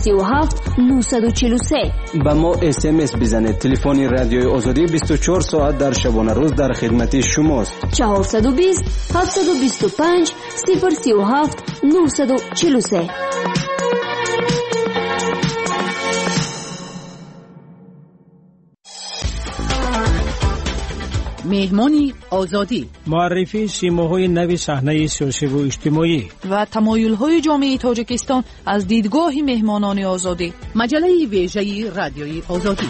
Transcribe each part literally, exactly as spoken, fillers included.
سه هفت نه چهار سه. با ما اس ام اس بزنید. تلفن رادیوی آزادی بیست و چهار ساعت در شبانه روز در خدمت شماست. چهارصد و بیست هفتصد و بیست و پنج صفر سه هفت نه چهار سه. مهمانی آزادی، معرفی سیماهای نو صحنه سیاسی و اجتماعی و تمایل‌های جامعه تاجیکستان از دیدگاه مهمانان آزادی. مجله ویژه رادیوی آزادی.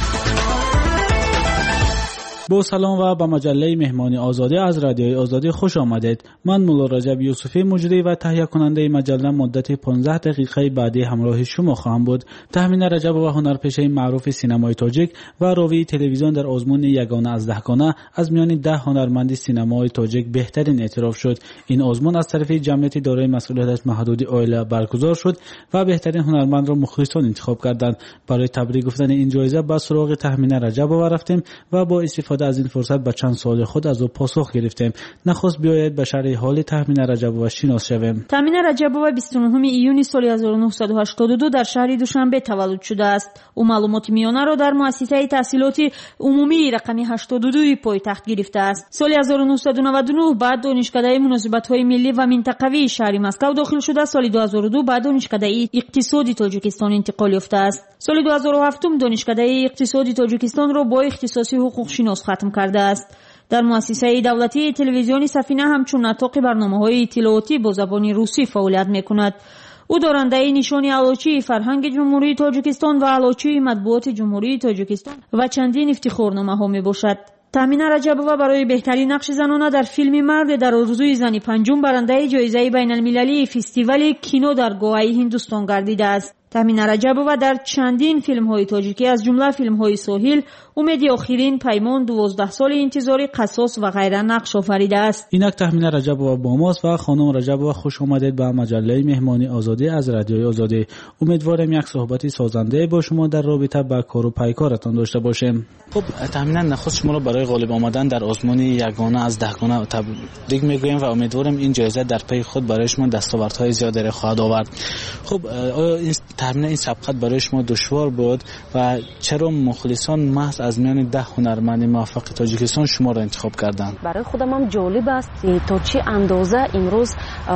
با سلام و به مجله مهمانی آزادی از رادیوی آزادی خوش آمدید. من مولا رجب یوسفی مجری و تهیه کننده مجله مدت پانزده دقیقه بعدی همراه شما خواهم بود. تهمین رجب و هنرپیشه معروف سینمای تاجیک و راوی تلویزیون در آزمون یگانه از دهگانه از میان ده هنرمند سینمای تاجیک بهترین اعتراف شد. این آزمون از طرف جمعیت دارای مسئولیت محدود عائله برگزار شد و بهترین هنرمند را مخلصان انتخاب کردند. برای تبریک گفتن این جایزه به سراغ تهمین رجب رفتیم و با استفاده از این فرصت به چند سوال خود از او پاسخ گرفتیم. نخست بیایید به شرح حال تهمین رجبوف شناس شویم. تهمین رجبوف بیست و نه ایون سال هزار و نهصد و هشتاد و دو در شهر دوشنبه تولد شده است. او معلومات میانه را در مؤسسه تحصیلاتی عمومی رقمی هشتاد و دو پایتخت گرفته است. سال هزار و نهصد و نود و نه بعد دانشکده مناسبت‌های ملی و منطقوی شهر مسکو داخل شده. سال دو هزار و دو بعد دانشکده اقتصادی تاجیکستان انتقال یافته است. سال دو هزار و هفت دانشکده اقتصادی تاجیکستان را با اختصاصی حقوق شناس ختم کرده است. در مؤسسه دولتی تلویزیونی سفینه همچون نطاق برنامه‌های اطلاعاتی با زبان روسی فعالیت می‌کند. او دارنده نشان علوچی فرهنگ جمهوری تاجیکستان و علوچی مطبوعات جمهوری تاجیکستان و چندین افتخارنامه‌ها میباشد. تهمین رجبوف برای بهترین نقش زنانه در فیلم مرد در آرزوی زنی پنجم برنده جایزه بین المللی فستیوال کینو در گواه هندوستان گردیده است. تهمین رجبوف در چندین فیلم‌های تاجیکی از جمله فیلم‌های ساحل، امید آخرین، پیمان، دوازده سال انتظار، قصاص و غیره نقش آفریده است. اینک تهمین رجبوف با ماست و خانم رجبوف خوش آمدید به مجله مهمانی آزادی از رادیوی آزادی. امیدوارم یک صحبتی سازنده با شما در رابطه با کار و پیکارتان داشته باشیم. خب تهمین نخست شما را برای غالب آمدن در آزمون یگانه از دهگانه تبریک میگویم و امیدوارم این جایزه در پی خود برای شما دستاوردهای زیادی خواهد آورد. خب آیا این تهمین این سبقت برای شما دشوار بود و چرا مخلصان محض از میان ده هنرمند موفق تاجیکستان شما را انتخاب کردند؟ برای خودم هم جالب است تا چه اندازه امروز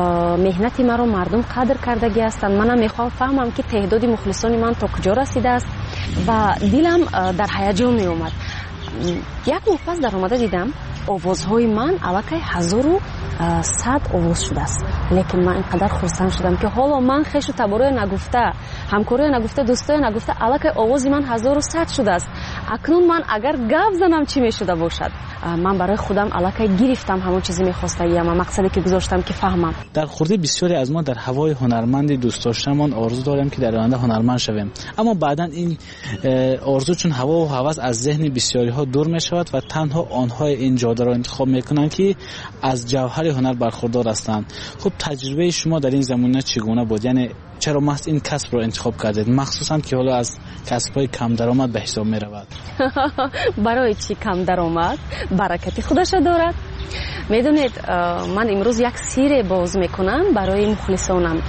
مهنت مرا مردم قدر کردگی هستند. منم میخوام فهمم که تعداد مخلصان من تا کجا رسیده است و دلم در هیجان می اومد. یک ماه پس در اومده دیدم آوازهای من الکی هزار و صد آواز شده است. لیکن من اینقدر خرسند شدم که حالا من خیش و تبارای نگفته، همکارای نگفته، دوستای نگفته الکی آواز من هزار و صد شده است. اکنون من اگر گپ زنم چی میشده باشد؟ من برای خودم الکی گرفتم همون چیزی میخواستم یا مقصدی که گذاشتم که فهمم. در خورده بسیاری از ما در هوای هنرمند دوست داشتمان آرزو داریم که در آینده هنرمند شویم، اما بعداً این آرزو چون هوا و هوس از ذهن بسیاری ها دور می شود و تنها آنها این جاده را انتخاب میکنند که از جوهر هنر برخوردار هستند. خب تجربه شما در این زمینه چگونه بود؟ یعنی چرا محض این کسب رو انتخاب کردید، مخصوصا که حالا از کسب‌های کم درآمد به حساب می رود؟ برای چی کم درآمد؟ برکتی خودش دارد. میدونید من امروز یک سیر باز میکنم برای مخلصانم.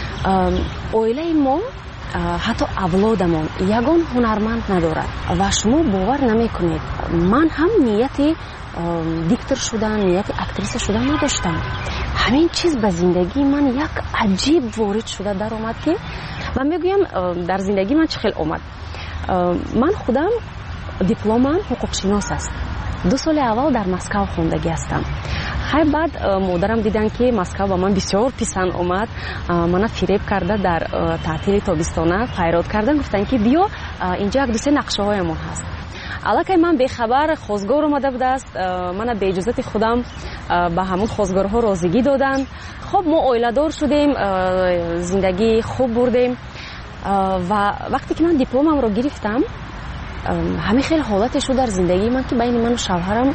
عائله ما حتی اولادمون یگان هنرمند ندارد و شما باور نمیکنید من هم نیت دیکتور شدن، نیت اکتریس شدن نداشتم. همین چیز به زندگی من یک عجیب وارد شده در اومد که من میگویم در زندگی من چه خیلی اومد. من خودم دیپلمم حقوق شناس است. دو سال اول در مسکو خوندگی هستم. خیلی بعد مادرم دیدن که مسکو با من بسیار پسند اومد، منو فریب کرده در تعطیل تابستانه پیراد کردن، گفتن که بیا اینجا یک دو سه نقشه هایمون هست. الکی من به خبر خواستگار اومده بود است، من به اجازه خودم به همون خواستگارها رازیگی دادن. خب ما عائله دار شدیم، زندگی خوب بردیم و وقتی که من دیپلمم رو گرفتم همین خیلی حالتش شد در زندگی من که بین من و شوهرم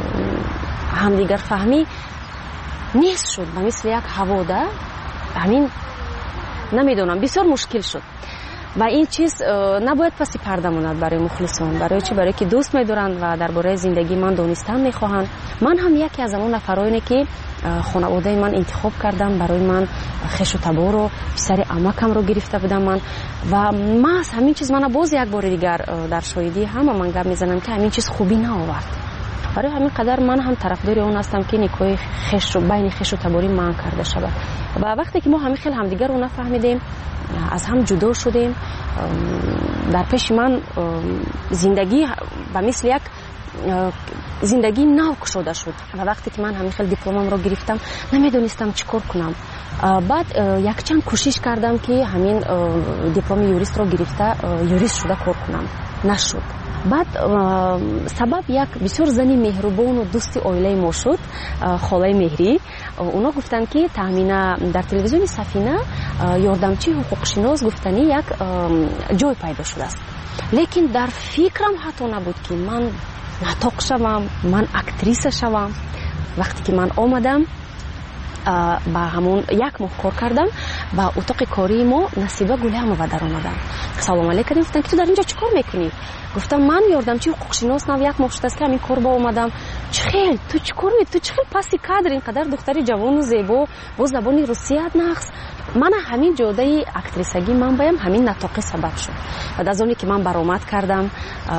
همدیگر فهمی نیست شد، مثل یک هواده همین نمیدونم بسیار مشکل شد. و این چیز نباید پس پرده ماند برای مخلصان. برای چی؟ برای که دوست می‌دارند و درباره زندگی من دونستن می‌خواهند. من هم یکی از اون نفرایی که خانواده من انتخاب کردم، برای من خش و تبار و پسر عمکم رو گرفته بودم من و من همین چیز من باز یک بار دیگر در شاهدی همه من گپ میزنم که همین چیز خوبی نآورد. برای همین قدر من هم طرفدار اون هستم که نیکوی خش و بین خش و تباری من کرده شود. و وقتی که ما همین خیلی همدیگر رو نفهمیدیم، از هم جدا شدیم، در پیش من زندگی به مثل یک زندگی نو شده شد و وقتی که من همین خیلی دیپلمم رو گرفتم نمیدونستم چیکار کنم. بعد یک چند کوشش کردم که همین دیپلم یوریست رو گرفته یوریست شده کار کنم، نشد. بعد سبب یک بسیار زنی مهربان و دوست عائله ما شد، خاله مهری. اونا گفتن که تامین در تلویزیون سفینه یاردمچی حقوقشناس گفتنی یک جای پیدا شده است. لیکن در فکرم حتی نبود که من نطق شوم، من اکتریس شوم. وقتی که من آمدم با همون یک ماه کار کردم و اتاق کاری ما نصیبه گلهم و در آمدم. سلام علیکم کردیم، گفتن که تو در اینجا چیکار میکنی؟ گفتم من یاردمچی حقوقشناس نو یک ماه شده است که همین کار با اومدم. چخیل تو چیکار می تو چخیل پسی کادر اینقدر دختری جوان و زیبا با زبان روسیه نقص. من همین جوده اکتریسگی من بایم همین نطاقی سبب شد. و از اونی که من برآمد کردم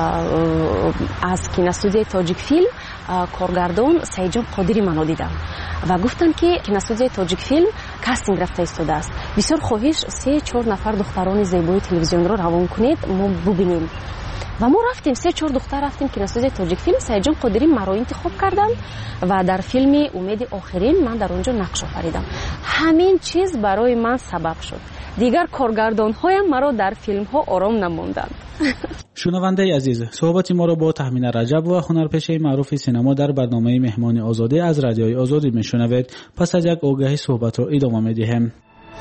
از کینوستودیوی تاجیک فیلم کارگردان سعیدجان قادری منو دیدم و گفتن که کینوستودیوی تاجیک فیلم کاستینگ رفته ایستاده است، بسیار خواهش سه چهار نفر دختران زیبای تلویزیون رو روان کنید ما ببینیم. و ما رفتیم، سه چهار دختر رفتیم کینوستودیوی تاجیک فیلم. سعیدجان قادری مرا انتخاب کردن و در فیلم امید آخرین من در اونجا نقش آفریدم. همین چیز برای من سبب شد دیگر کارگردان هایم مرا در فیلم ها آرام نموندند. شنونده عزیز، صحبت ما را با تهمینه رجب و هنرپیشه معروف سینما در برنامه مهمان آزادی از رادیوی آزادی میشنوید. پس از یک آگهی صحبت را ادامه میدیم.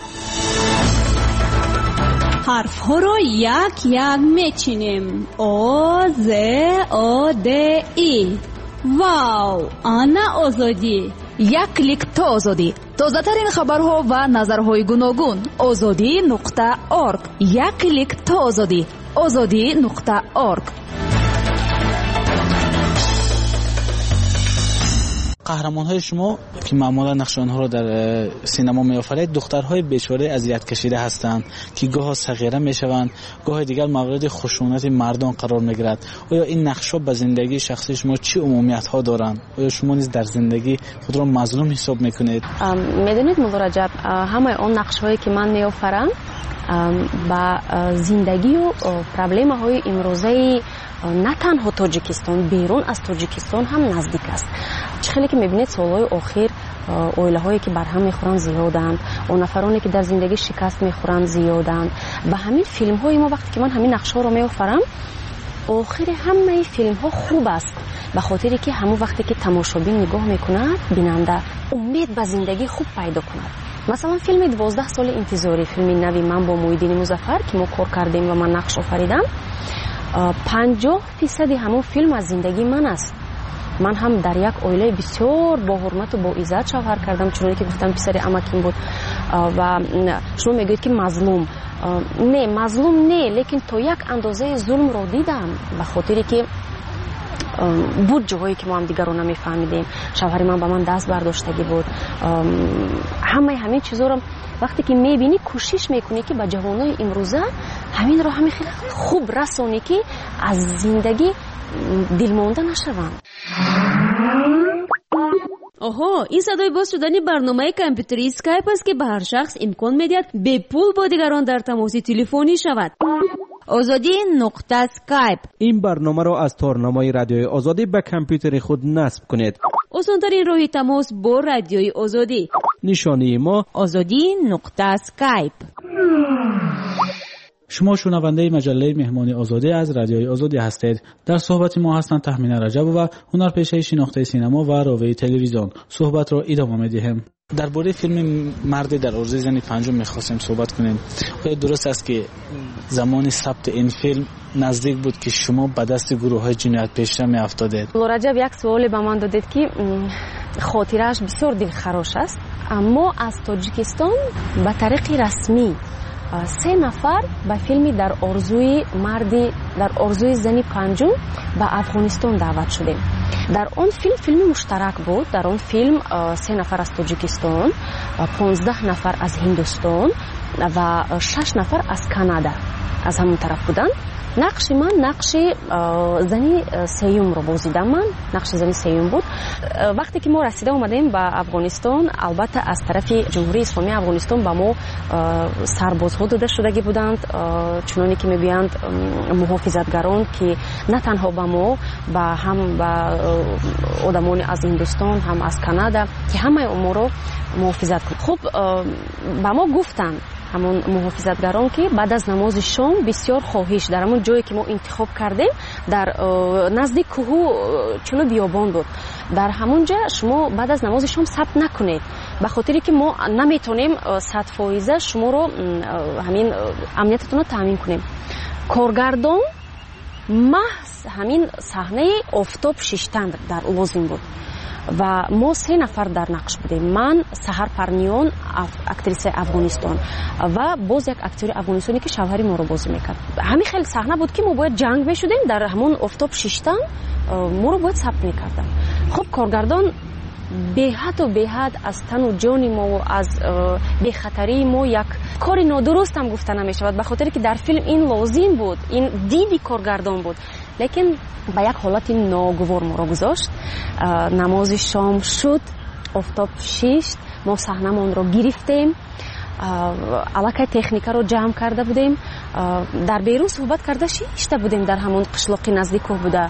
حرف ها رو یک یک میچینیم. آ ز آ د ای. واو، آنا آزادی. یک کلیک تا آزادی. تازه ترین خبرها و نظرهای گوناگون. آزادی نقطه ارگ. یک کلیک تا آزادی. آزادی نقطه ارگ. قهرمان‌های شما که معمولا نقش آنها را در سینما می‌آفرید دخترهای بیچاره اذیت کشیده هستند که گاه صغیره می‌شوند، گاه دیگر مورد خشونت مردان قرار می‌گیرد. آیا این نقش‌ها به زندگی شخصی شما چه عمومیت‌ها دارند؟ آیا شما نیز در زندگی خود را مظلوم حساب می‌کنید؟ می‌دونید مولا رجب، همه آن نقش‌هایی که من می‌آفرم با زندگی و پرابلم‌های امروزه نه تنها تاجیکستان، بیرون از تاجیکستان هم نزدیک است. خیلی که میبینید سالهای آخر اویله هایی که برهم میخورن زیادند، اون نفرانی که در زندگی شکست میخورن زیادند. و همین فیلم های ما وقتی که من همین نقش ها رو میآفرم آخر همه فیلم ها خوب است، به خاطری که همون وقتی که تماشابین نگاه میکند بیننده امید به زندگی خوب پیدا کند. مثلا فیلم دوازده سال انتظاری، فیلم نوی من با محیدین مظفر که ما کار کردیم و من نقش آفریدم، پنجاه فیصد همون فیلم از زندگی من است. من هم در یک عائله بسیار با حرمت و با عزت شوهر کردم، چون که گفتم پسر عمکیم بود. و شما میگید که مظلوم، نه مظلوم نه، لیکن تو یک اندازه ظلم رو دیدم، به خاطری که بود جاهایی که ما هم دیگر رو نمیفهمیدیم. شوهر من با من دست برداشتگی بود. همه همین چیزا رو وقتی که میبینی کوشش میکنی که با جوانای امروزه همین رو همین خیلی خوب رسونی که از زندگی دل مانده نشوند. آها، این صدای باز شدنی برنامه کامپیوتری اسکایپ است که به هر شخص امکان میدهد به پول با دیگران در تماس تلفنی شود. آزادی نقطه اسکایپ. این برنامه را از تارنمای رادیوی آزادی به کامپیوتر خود نصب کنید. آسان‌ترین راه تماس با رادیوی آزادی. نشانی ما آزادی نقطه اسکایپ. شما شنونده مجله مهمان آزادی از رادیوی آزادی هستید. در صحبت ما هستند تهمینه رجب و هنرپیشه شناخته سینما و راوی تلویزیون. صحبت را ادامه میدیم. درباره فیلم مرد در عرض زن پنجم میخواستیم صحبت کنیم. آیا درست است که زمان ثبت این فیلم نزدیک بود که شما به دست گروه های جنایت پیشه می افتادید؟ رجب یک سوالی به من دادید که خاطرش بسیار دلخراش است، اما از تاجیکستان به طریق رسمی се нафар ба филми дар орзуи марди дар орзуи зани панҷум ба афғонистон даъват шудем. дар он филм филми муштарак буд. дар он филм се нафар аз тоҷикистон, понздаҳ нафар аз ҳиндустон ва шаш нафар аз канада аз ҳамон тараф буданд. нақши ман нақши зани сеюмро бозидам. ман нақши зани сеюм буд. вақте ки мо расида омадем ба афғонистон, албатта аз тарафи ҷумҳурии исломии афғонистон ба мо сарбозҳо дода шудагӣ буданд, чуноне ки мегӯянд муҳофизатгарон, ки на танҳо ба мо ба ҳам ба одамони аз ҳиндустон, ҳам аз канада, ки ҳамаи моро муҳофизат кунанд. хуб ба мо гуфтанд ҳамон муҳофизатгарон, ки баъд аз намози шом бисёр хоҳиш дар ҳамон ҷое ки мо интихоб кардем, дар назди кӯҳу чуно биёбон буд, дар ҳамон ҷа шумо баъд аз намози шом сабт накунед, ба хотире ки мо наметонем сад фоиза шуморо ҳамин амниятатонро таъмин кунем. коргардон маҳз ҳамин саҳнаи офтоб шиштан дар лозим буд ва мо се нафар дар нақш будем. ман, Саҳар Парниён, актрисаи Афғонистон, ва боз як актёри афғонистоне ки шавҳари моро бозӣ мекард. ҳамин хеле саҳна буд ки мо бояд ҷанг мешудем дар ҳамон офтоб шиштан, моро бояд сабт мекардам. хуб коргардон беҳаду беҳад аз тану ҷони мо, аз бехатарии мо як кори нодурустам гуфта намешавад, ба хотире ки дар филм ин лозим буд, ин диди коргардон буд. лекин ба як ҳолати ногувор моро гузошт. намози шом шуд, офтоб шишт, мо саҳнамонро гирифтем, аллакай техникаро ҷамъ карда будем, дар берун суҳбат карда шишта будем дар ҳамон қишлоқи назди кӯҳ буда.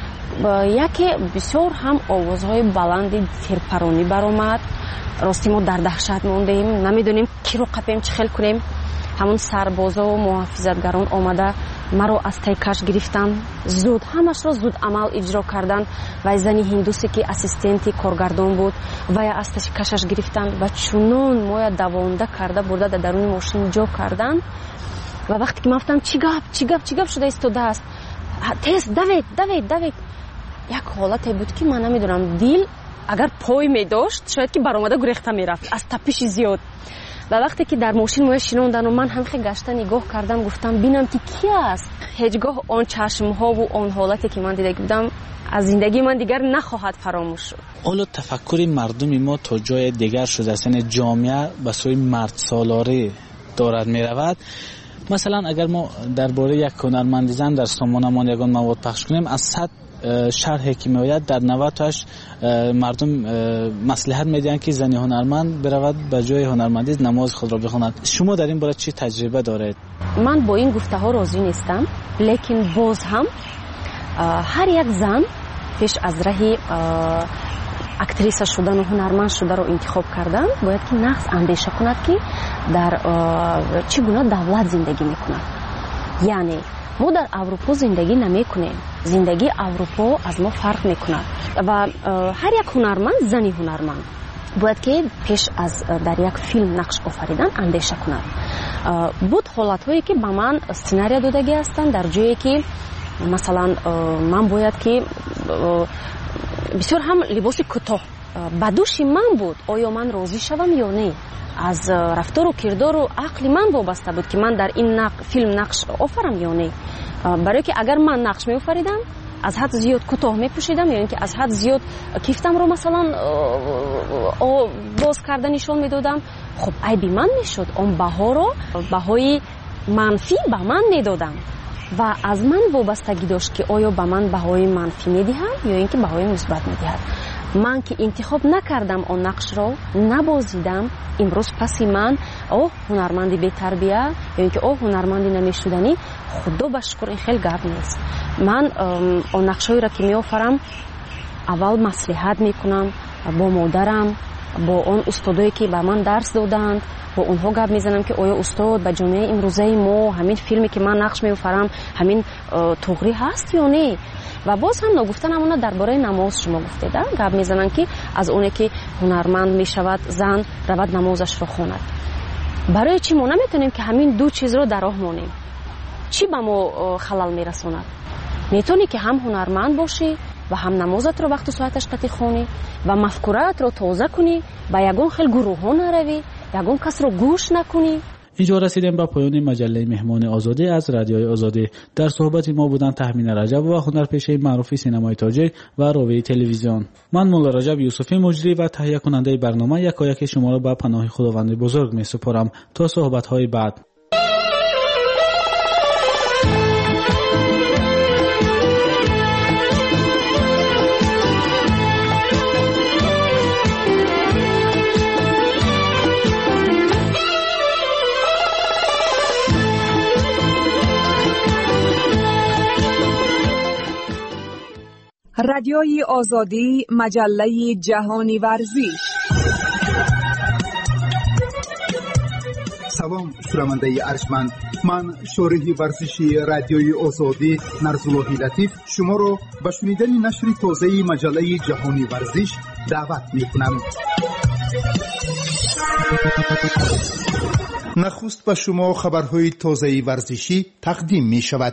яке бисёр ҳам овозҳои баланди фирпаронӣ баромад. рости мо дар даҳшат мондем, намедонем киро қапем, чӣ хел кунем. ҳамон сарбозову муҳофизатгарон омада маро аз тайкаш гирифтанд, зуд ҳамашро зуд амал иҷро карданд. вай зани ҳиндусе ки ассистенти коргардон буд, вая аз тайкашаш гирифтанд ва чунон моя давонда карда бурда дар даруни мошин ҷо карданд. ва вақте ки ман гуфтам чӣ гап чӣ гап чӣ гап шуда истодааст, тез давед давед давед, як ҳолате буд ки ман намедонам, дил агар пой медошт шояд ки баромада гурехта мерафт аз тапиши зиёд. ва вақте ки дар мошин моя шинондану ман ҳамихе гашта нигоҳ кардам, гуфтам бинам ки ки аст. ҳеҷ гоҳ он чашмҳову он ҳолате ки ман дида будам аз зиндагии ман дигар нахоҳад фаромӯш шуд. ҳоло тафаккури мардуми мо то ҷои дигар шудааст, яъне ҷомеа ба сӯи мардсолорӣ дорад меравад. масалан агар мо дар бораи як ҳунарманди зан дар сомонамон ягон мавод пахш кунем, аз сад шарҳе ки меояд дар навадцдташ мардум маслиҳат медиҳанд ки зани ҳунарманд биравад ба ҷои ҳунармандӣ намози худро бихонад. шумо дар ин бора чӣ таҷриба доред? ман бо ин гуфтаҳо розӣ нестам, лекин боз ҳам ҳар як зан пеш аз раҳи актриса шудану ҳунарманд шударо интихоб кардан бояд ки нағз андеша кунад ки дар чӣ гуна давлат зиндагӣ мекунад. яъне мо дар аврупо зиндагӣ намекунем, зиндагии аврупо аз мо фарқ мекунад ва ҳар як ҳунарманд, зани ҳунарманд бояд ки пеш аз дар як филм нақш офаридан андеша кунад. буд ҳолатҳое ки ба ман сценария додагӣ ҳастанд, дар ҷое ки масалан ман бояд ки бисёр ҳам либоси кӯтоҳ ба дӯши ман буд, оё ман розӣ шавам ё не. аз рафтору кирдору ақли ман вобаста буд ки ман дар ин филм нақш офарам ё не. барое ки агар ман нақш меофаридам, аз ҳад зиёд кӯтоҳ мепӯшидам ё ин ки аз ҳад зиёд кифтамро масалан боз карда нишон медодам, хуб айби ман мешуд. он баҳоро баҳои манфӣ ба ман медодам ва аз ман вобастагӣ дошт ки оё ба ман баҳои манфӣ медиҳад ё ин ки баҳои мусбат медиҳад. ман ки интихоб накардам он нақшро, набозидам, имрӯз паси ман о ҳунарманди бетарбия ё ин ки о ҳунарманди намешуданӣ, худо ба шукр ин хел гап нест. ман он нақшҳоеро ки меофарам, аввал маслиҳат мекунам бо модарам, бо он устодое ки ба ман дарс доданд, бо онҳо гап мезанам ки оё устод ба ҷомеаи имрӯзаи мо ҳамин филме ки ман нақш меофарам ҳамин туғри ҳаст ё не. ва боз ҳам ногуфтан ҳамона дар бораи намоз шумо гуфтеда, гап мезананд ки аз оне ки ҳунарманд мешавад зан равад намозашро хонад. барои чӣ мо наметонем ки ҳамин ду чизро дар роҳ монем? чӣ ба мо халал мерасонад? метавонӣ ки ҳам ҳунарманд бошӣ ва ҳам намозатро вақту соаташ қатӣ хонӣ ва мафкураатро тоза кунӣ, ба ягон хел гурӯҳҳо наравӣ, ягон касро гӯш накунӣ. اینجا رسیدیم به پایان مجله مهمان آزادی از رادیوی آزادی. در صحبت ما بودن تهمین رجب و هنرپیشه معروف سینمای تاجیک و راوی تلویزیون. من مولا رجب یوسفی مجری و تهیه کننده برنامه یکایک شما را به پناه خداوند بزرگ می سپارم تا صحبت های بعد. رادیوی آزادی، مجله جهانی ورزش. سلام شنونده ارجمند، من شارح ورزشی رادیوی آزادی نرزاللهی لطیف شما را به شنیدن نشر تازه مجله جهانی ورزش دعوت می‌کنم. نخست به شما خبرهای تازه ورزشی تقدیم می‌شود.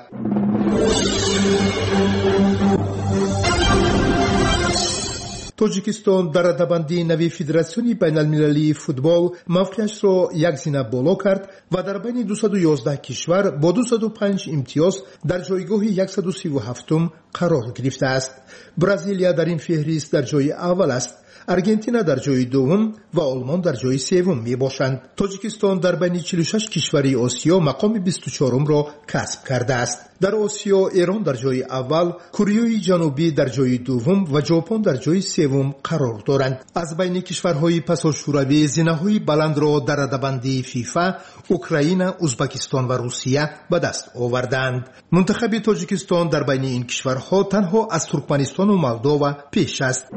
توجیکستان در رده‌بندی نوی فدراسیون بین المللی فوتبال موقعش را یک زینه بالا کرد و در بین دویست و یازده کشور با دویست و پنج امتیاز در جایگاه صد و سی و هفت قرار گرفته است. برزیلیا در این فهرست در جای اول است. ارژانتین در جای دوم و آلمان در جای سوم می باشند. تاجیکستان در بین چهل و شش کشور آسیا مقام بیست و چهارم را کسب کرده است. در آسیا ایران در جای اول، کره جنوبی در جای دوم و ژاپن در جای سوم قرار دارند. از بین کشورهای پساشوروی زینه‌های بلند را در رده‌بندی فیفا اوکراین، ازبکستان و روسیه به دست آوردند. منتخب تاجیکستان در بین این کشورها تنها از ترکمنستان و مولداوا پیش است.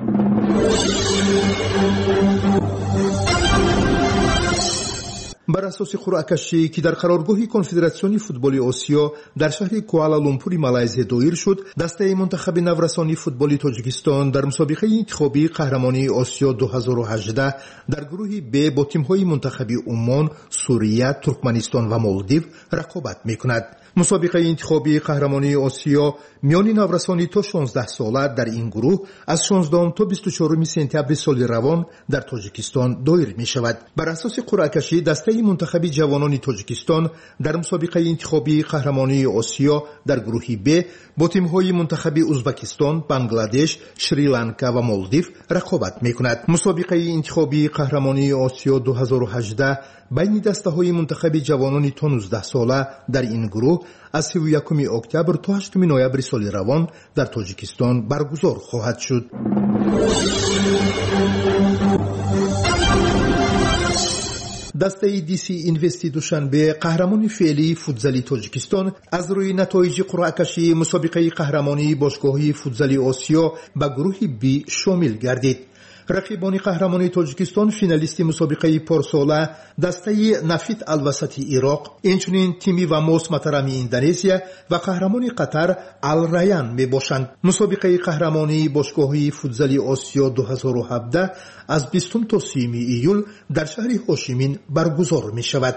بر اساس قرعه کشی که در قرارگاه کنفدراسیون فوتبال آسیا در شهر کوالالامپور مالزی دایر شد، دسته منتخب نورسانی فوتبال تاجیکستان در مسابقه انتخابی قهرمانی آسیا دو هزار و هجده در گروه ب با تیم‌های منتخبی عمان، سوریه، ترکمنستان و مالدیو رقابت می‌کند. مسابقه انتخابی قهرمانی آسیا میان نورسانی تا شانزده ساله در این گروه از شانزدهم تا بیست و چهارم سپتامبر سال روان در تاجیکستان دایر می شود. بر اساس قرعه کشی دسته منتخب جوانان تاجیکستان در مسابقه انتخابی قهرمانی آسیا در گروه ب با تیم‌های منتخب ازبکستان، بنگلادش، شریلانکا و مالدیو رقابت می کند. مسابقه انتخابی قهرمانی آسیا دو هزار و هجده بین دسته‌های منتخب جوانان تا نوزده ساله در این گروه از سی و یکم اکتبر تا هشتم نوامبر سال روان در تاجیکستان برگزار خواهد شد. دسته دی سی اینوستی دوشنبه قهرمان فعلی فوتزالی تاجیکستان از روی نتایج قرعه کشی مسابقه قهرمانی باشگاهی فوتزالی آسیا به گروه بی شامل گردید. رقیبان قهرمانی تاجیکستان فینالیست مسابقه پارساله دسته نفیت الوسطی عراق، اینچنین تیمی و موس مترمی اندونزیا و قهرمان قطر الریان می باشند. مسابقه قهرمانی باشگاهی فوتزالی آسیا دو هزار و هفده از بیستم تا سیوم ایول در شهر هاشیمین برگزار می شود.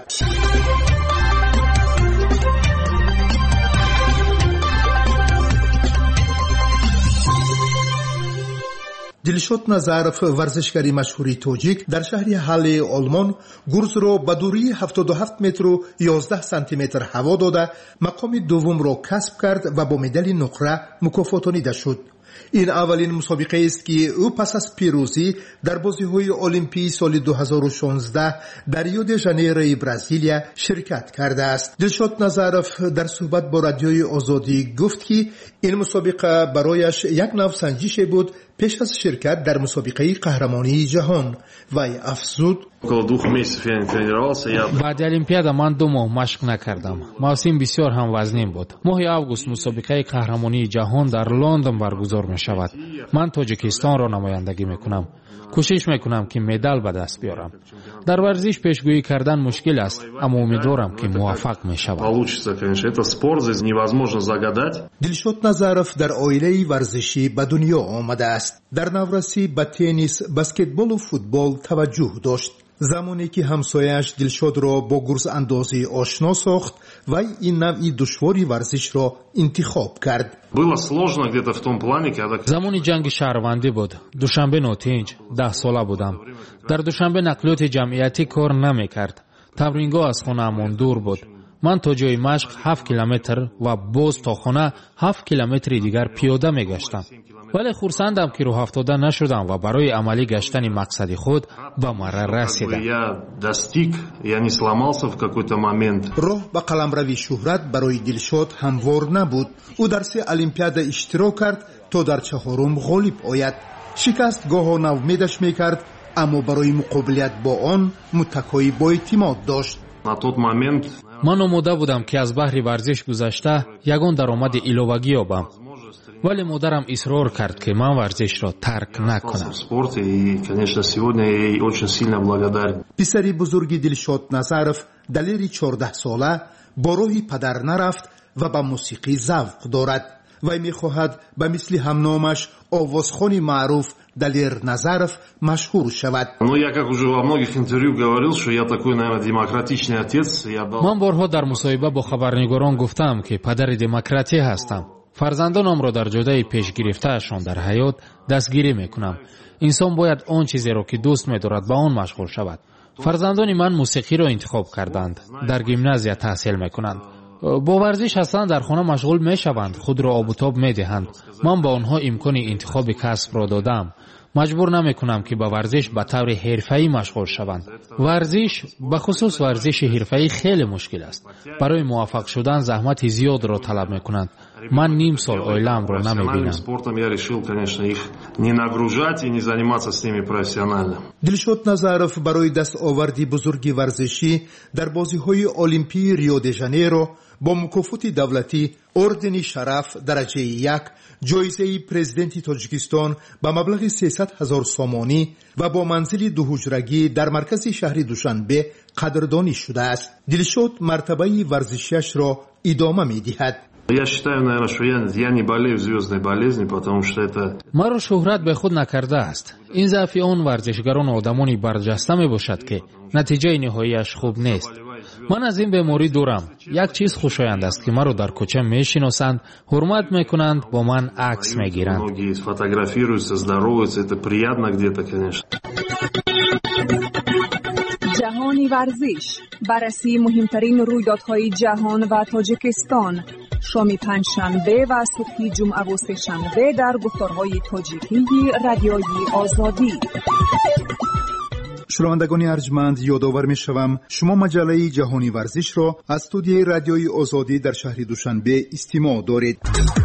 دلشاد نظرف ورزشکاری مشهوری تاجیک در شهر حل آلمان گرز را به دوری هفتاد و هفت متر و یازده سانتی متر هوا داده مقام دوم را کسب کرد و با مدال نقره مکافاتانیده شد. این اولین مسابقه است که او پس از پیروزی در بازی‌های المپیک سال دو هزار و شانزده در ریو د ژانیرو برزیلیا شرکت کرده است. دلشاد نظرف در صحبت با رادیوی آزادی گفت که این مسابقه برایش یک نوع سنجش بود پیش از شرکت در مسابقه قهرمانی جهان و افزود بعد المپیاد من دو ماه مشق نکردم. موسم بسیار هم وزنین بود. ماه اوگوست مسابقه قهرمانی جهان در لندن برگزار می شود. من تاجیکستان را نمایندگی می کنم. کوشش می کنم که مدال به دست بیارم. در ورزش پیشگویی کردن مشکل است، اما امیدوارم که موفق می شود. دلشاد نظرف در عائله ورزشی به دنیا آمده است. در نورسی به تنیس، بسکتبال و فوتبال توجه داشت. زمانی که همسایش دلشاد را با گرز اندازی آشنا ساخت و این نوعی دشواری ورزش را انتخاب کرد. زمانی جنگ شهروندی بود. دوشنبه نوتنج ده ساله بودم. در دوشنبه نقلیات جمعیتی کار نمی کرد. тамрингоҳ аз хонаамон дур буд. ман то ҷои машқ ҳафт километр ва боз то хона ҳафт километри дигар пиёда мегаштам. вале хурсандам ки роҳафтода нашудам ва барои амалӣ гаштани мақсади худ ба марра расидам. роҳ ба қаламрави шӯҳрат барои Дилшод ҳамвор набуд. ӯ дар се олимпиада иштирок кард то дар чаҳорум ғолиб ояд. шикаст гоҳо навмедаш мекард, аммо барои муқобилат бо он муттакои боэътимод дошт. ман омода будам ки аз баҳри варзиш гузашта ягон даромади иловагӣ ёбам. вале модарам исрор кард ки ман варзишро тарк накунам. писари бузурги Дилшод Назаров далери чордаҳсола бо роҳи падар нарафт ва ба мусиқӣ завқ дорад. вай мехоҳад ба мисли ҳамномаш овозхони маъруф Далер Назаров машҳур шавад. ман борҳо дар мусоҳиба бо хабарнигорон гуфтам ки падари демократия ҳастам. фарзандонамро дар ҷодаи пешгирифтаашон дар ҳаёт дастгирӣ мекунам. инсон бояд он чизеро ки дӯст медорад ба он машғул шавад. фарзандони ман мусиқиро интихоб карданд. дар гимназия таҳсил мекунанд. бо варзиш ҳастан дар хона машғул мешаванд, худро обутоб медиҳанд. ман ба онҳо имкони интихоби касбро додам. маҷбур намекунам ки ба варзиш ба таври ҳирфаӣ машғул шаванд. варзиш, ба хусус варзиши ҳирфаӣ хеле мушкил аст. барои муваффақ шудан заҳмати зиёдро талаб мекунанд. ман ним сол оилаамро намебинам. Дилшод Назаров барои дастоварди бузурги варзишӣ дар бозиҳои олимпии Рио де Жанейро бо мукофоти давлатӣ, ордени шараф дараҷаи як, ҷоизаи президенти Тоҷикистон ба маблағи сесад ҳазор сомонӣ ва бо манзили дуҳуҷрагӣ дар маркази шаҳри Душанбе қадрдонӣ шудааст. Дилшод мартабаи варзишиашро идома медиҳад. маро шӯҳрат бе худ накардааст. ин заъфи он варзишгарону одамони барҷаста мебошад ки натиҷаи ниҳоияш хуб нест. ман аз ин беморӣ дурам. як чиз хушоянд аст ки маро дар кӯча мешиносанд, ҳурмат мекунанд, бо ман акс мегиранд. ҷаҳони варзиш, барраси муҳимтарин рӯйдодҳои ҷаҳон ва Тоҷикистон. шоми панҷшанбе ва субҳи ҷумъаву сешанбе дар гуфторҳои тоҷикии радиои Озодӣ. шунавандагони арҷманд, ёдовар мешавам шумо маҷаллаи ҷаҳони варзишро аз студияи радиои Озодӣ дар шаҳри Душанбе истимоъ доред.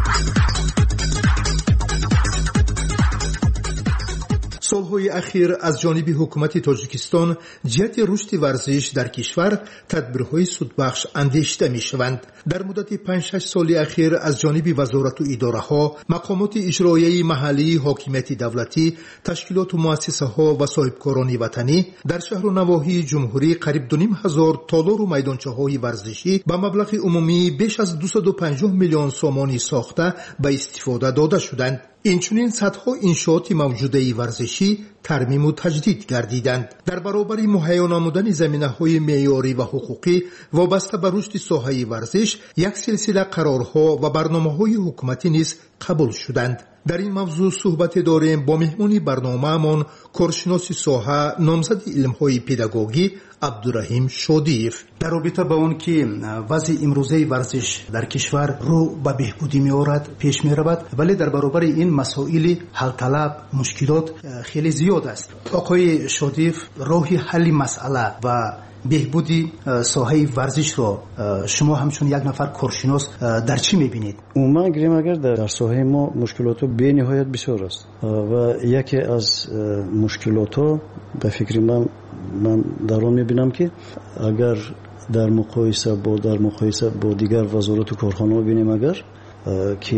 солҳои ахир аз ҷониби ҳукумати Тоҷикистон ҷиҳати рушди варзиш дар кишвар тадбирҳои судбахш андешида мешаванд. дар муддати панҷ шаш соли ахир аз ҷониби вазорату идораҳо, мақомоти иҷроияи маҳаллии ҳокимияти давлатӣ, ташкилоту муассисаҳо ва соҳибкорони ватанӣ дар шаҳру навоҳии ҷумҳурӣ қариб дуним ҳазор толору майдончаҳои варзишӣ ба маблағи умумӣ беш аз дусаду панҷоҳ миллион сомонӣ сохта ба истифода дода шуданд. инчунин садҳо иншооти мавҷудаи варзишӣ тармиму таҷдид гардиданд. дар баробари муҳайё намудани заминаҳои меъёрӣ ва ҳуқуқӣ вобаста ба рушди соҳаи варзиш як силсила қарорҳо ва барномаҳои ҳукуматӣ низ қабул шуданд. дар ин мавзӯъ суҳбате дорем бо меҳмони барномаамон, коршиноси соҳа, номзади илмҳои педагогӣ Абдураҳим Шодиев. дар робита ба он ки вазъи имрӯзаи варзиш дар кишвар рӯ ба беҳбудӣ меорад, пеш меравад, вале дар баробари ин масоили ҳалталаб, мушкилот хеле зиёд аст. оқои Шодиев, роҳи ҳалли масъала ва беҳбуди соҳаи варзишро шумо ҳамчун як нафар коршинос дар чӣ мебинед? умуман гирем агар дар соҳаи мо мушкилоту бениҳоят бисёр аст ва яке аз мушкилотҳо ба фикри ман ман дар он мебинам ки агар дар муқоиса бо дар муқоиса бо дигар вазорату корхонаҳо бинем агар ки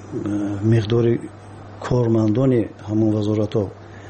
миқдори кормандони ҳамон вазоратҳо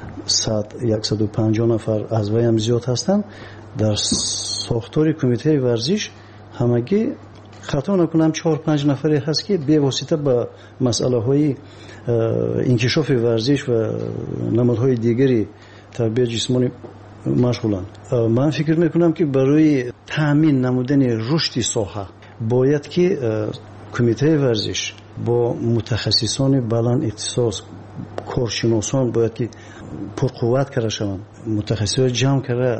яксаду панҷоҳ нафар аз вай ҳам зиёд ҳастанд, дар сохтори кумитаи варзиш ҳамагӣ хато накунам чор панҷ нафаре ҳаст ки бевосита ба масъалаҳои инкишофи варзиш ва намудҳои дигари тарбияти ҷисмонӣ машғуланд. ман фикр мекунам ки барои таъмин намудани рушди соҳа бояд ки кумитаи варзиш бо мутахассисони баланд ихтисос, коршиносон бояд ки пурқувват карда шаванд, мутахассисони ҷамъ карда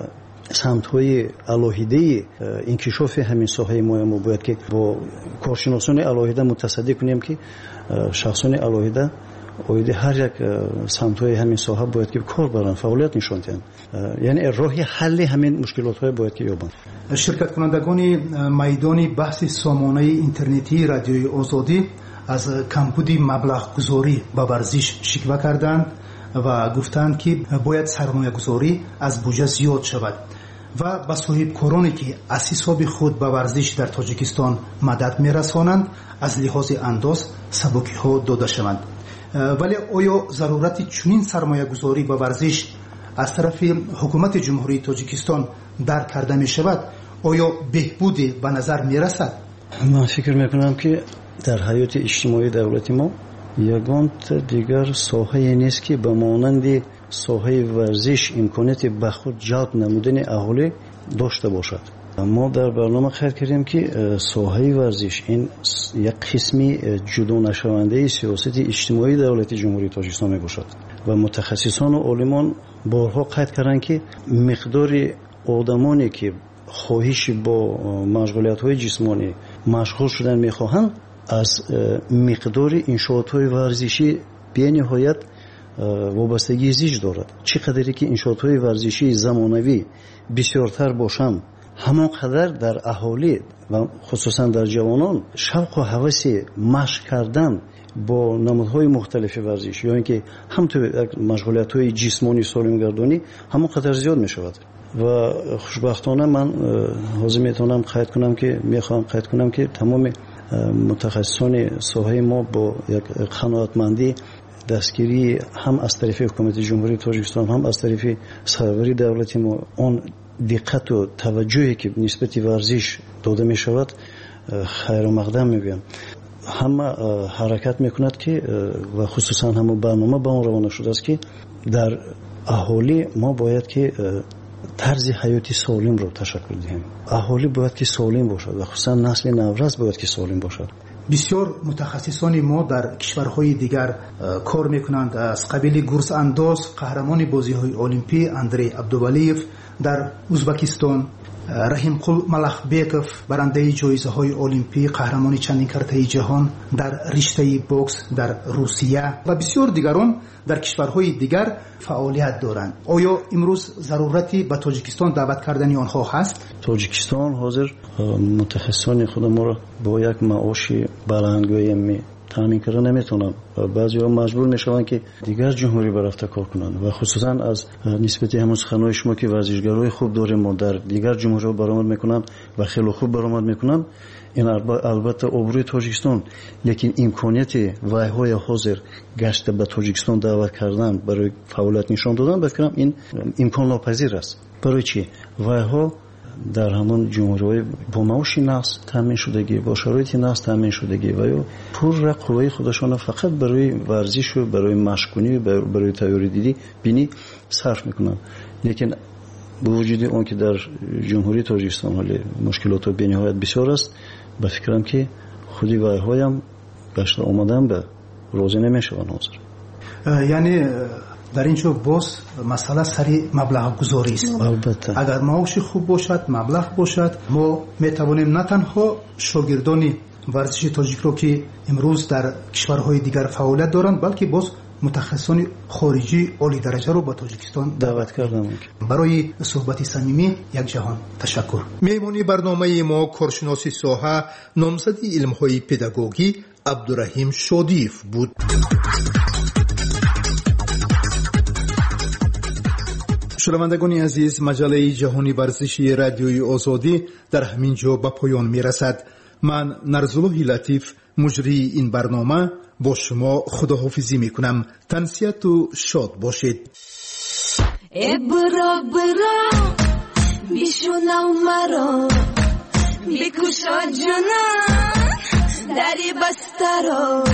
самтҳои алоҳидаи инкишофи ҳамин соҳаи мо мо бояд ки бо коршиносони алоҳида мутасаддӣ кунем ки шахсони алоҳида оиди ҳар як самтҳои ҳамин соҳа бояд ки кор баранд, фаъолият нишон диҳанд, яъне роҳи ҳалли ҳамин мушкилотҳое бояд ки ёбанд. ширкаткунандагони майдони баҳси сомонаи интернетии радиои озодӣ аз камбуди маблағгузорӣ ба варзиш шиква карданд ва гуфтанд ки бояд сармоягузорӣ аз буҷа зиёд шавад ва ба соҳибкороне ки аз ҳисоби худ ба варзиш дар тоҷикистон мадад мерасонанд аз лиҳози андоз сабукиҳо дода шаванд. вале оё зарурати чунин сармоягузорӣ ба варзиш аз тарафи ҳукумати ҷумҳурии тоҷикистон дарк карда мешавад? оё беҳбуде ба назар мерасад? ман фикр мекунам ки дар ҳаёти иҷтимоии давлати мо ягон дигар соҳае нест ки ба монанди соҳаи варзиш имконияти ба худ ҷалб намудани аҳолӣ дошта бошад. мо дар барнома қайд кардем ки соҳаи варзиш ин як қисми ҷудонашавандаи сиёсати иҷтимоии давлати ҷумҳурии тоҷикистон мебошад ва мутахассисону олимон борҳо қайд карданд ки миқдори одамоне ки хоҳиши бо машғулиятҳои ҷисмонӣ машғул шудан мехоҳанд аз миқдори иншоотҳои варзишӣ бениҳоят вобастагии зич дорад. чӣ қадаре ки иншоотҳои варзишии замонавӣ бисёртар бошанд, ҳамон қадар дар аҳолӣ ва хусусан дар ҷавонон шавқу ҳаваси машқ кардан бо намудҳои мухталифи варзиш ё ин ки ҳамту машғулиятҳои ҷисмонӣ солимгардонӣ ҳамон қадар зиёд мешавад. ва хушбахтона ман ҳозир метавонам қайд кунам ки мехоҳам қайд кунам ки тамоми мутахассисони соҳаи мо бо як қаноатмандӣ дастгирии ҳам аз тарафи ҳукумати ҷумҳурии тоҷикистон ҳам аз тарафи сарвари давлати мо он диққату таваҷҷӯҳе ки нисбати варзиш дода мешавад хайромақдам мегӯям. ҳама ҳаракат мекунад ки ва хусусан ҳама барнома ба он равона шудааст ки дар аҳолӣ мо бояд ки тарзи ҳаёти солимро ташаккул диҳем. аҳолӣ бояд ки солим бошад ва хусусан насли наврас бояд ки солим бошад. бисёр мутахассисони мо дар кишварҳои дигар кор мекунанд. аз қабили гурзандоз қаҳрамони бозиҳои олимпӣ Андрей Абдувалиев дар Узбекистон, Раҳимқул Малахбеков барандаи ҷоизаҳои олимпӣ, қаҳрамони чандин картаи ҷаҳон дар риштаи бокс дар Русия ва бисёр дигарон дар кишварҳои дигар фаъолият доранд. оё имрӯз зарурати ба Тоҷикистон даъват кардани онҳо ҳаст? Тоҷикистон ҳозир мутахассисони худамонро бо як маоши баланд гӯем таъмин карда наметавонанд. баъзеҳо маҷбур мешаванд ки дигар ҷумҳурӣ барафта кор кунанд ва хусусан аз нисбати ҳамон суханҳои шумо ки варзишгарои хуб дорем мо дар дигар ҷумҳуриҳо баромад мекунанд ва хело хуб баромад мекунанд. ин албатта обрӯи Тоҷикистон, лекин имконияти вайҳои ҳозир гашта ба Тоҷикистон даъват кардан барои фаъолият нишон додан ба фикрам ин имконнопазир аст. барои чӣ? вайҳо дар ҳамон ҷумҳуриҳои бо маоши нағз таъмин шудагӣ, бо шароити нағз таъмин шудагӣ ва ё пурра қувваи худашона фақат барои варзишу барои машқкунӣ барои тайёридидӣ бинӣ сарф мекунанд. лекин бо вуҷуди он ки дар ҷумҳурии Тоҷикистон ҳоли мушкилотҳо бениҳоят бисёр аст, ба фикрам ки худи вайҳоям гашта омадан ба розӣ намешаванд ҳозир. яъне дар ин ҷо боз масъала сари маблағгузорист. албатта агар маоши хуб бошад, маблағ бошад, мо метавонем на танҳо шогирдони варзиши тоҷикро ки имрӯз дар кишварҳои дигар фаъолият доранд, балки боз мутахассисони хориҷии олидараҷаро ба Тоҷикистон даъват кардам. барои суҳбати самимӣ якҷаҳон ташаккур. меҳмони барномаи мо коршиноси соҳа, номзади илмҳои педагогӣ Абдураҳим Шодиев буд. шунавандагони азиз, маҷалаи ҷаҳони варзиши радиои озодӣ дар ҳамин ҷо ба поён мерасад. ман Нарзуллоҳи Латиф, муҷрии ин барнома, бо шумо худоҳофизӣ мекунам. тансияту шод бошед. Э биро биро бишунав маро, бикушо ҷунон дари бастаро,